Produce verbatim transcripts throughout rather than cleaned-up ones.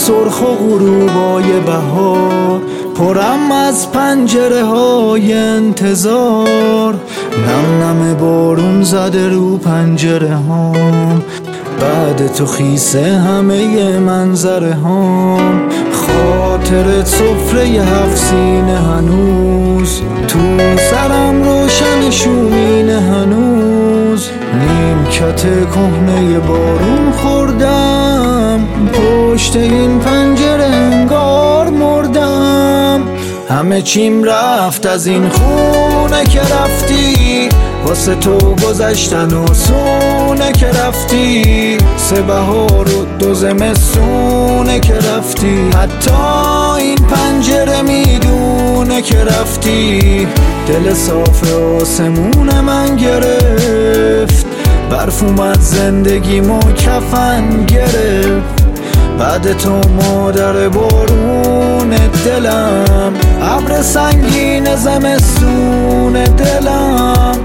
سرخ و غروبای بهار، پرم از پنجره های انتظار. نم نم بارون زده رو پنجره هام، بعد تو خیسه همه منظره هام. خاطرت سفره هفت سینه هنوز، تو سرم روشن شومینه هنوز. نیمکت کهنه بارون خوردم، پشت این پنجره انگار مردم. همه چیم رفت از این خونه که رفتی، واسه تو گذشتن و سونه که رفتی. سه بهار و دو زمستونه که رفتی، حتی این پنجره میدونه که رفتی. دل صاف آسمون من گرفت، برف اومد زندگیمو کفن گرفت. بعد تو مادر بارون دلم، ابر سنگین زمستون دلم.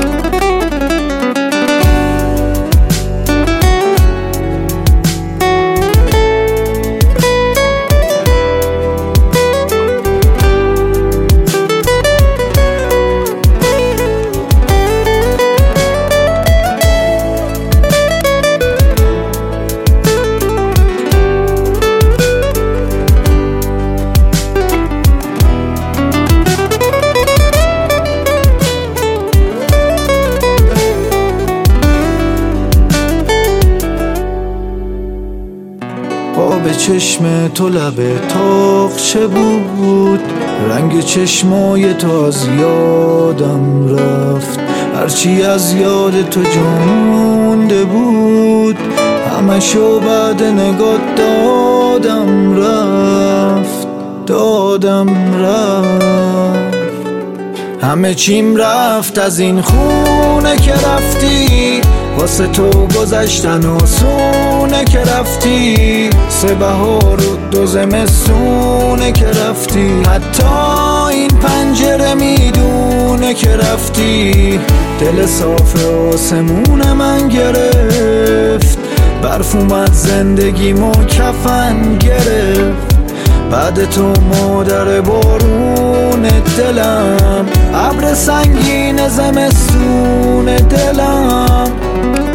آب چشم تو لب تاقچه بود، رنگ چشمای تو از یادم رفت. هرچی از یاد تو جانده بود، همشو بعد نگاه دادم رفت، دادم رفت. همه چیم رفت از این خونه که رفتی، واسه تو گذشتن و سونه که رفتی. سه بهار و دو زمستونه که رفتی، حتی این پنجره میدونه که رفتی. دل صاف آسمون من گرفت، برف اومد زندگیمو کفن گرفت. بعد تو مادر بارون دلم، ابر سنگین زمستون دلم.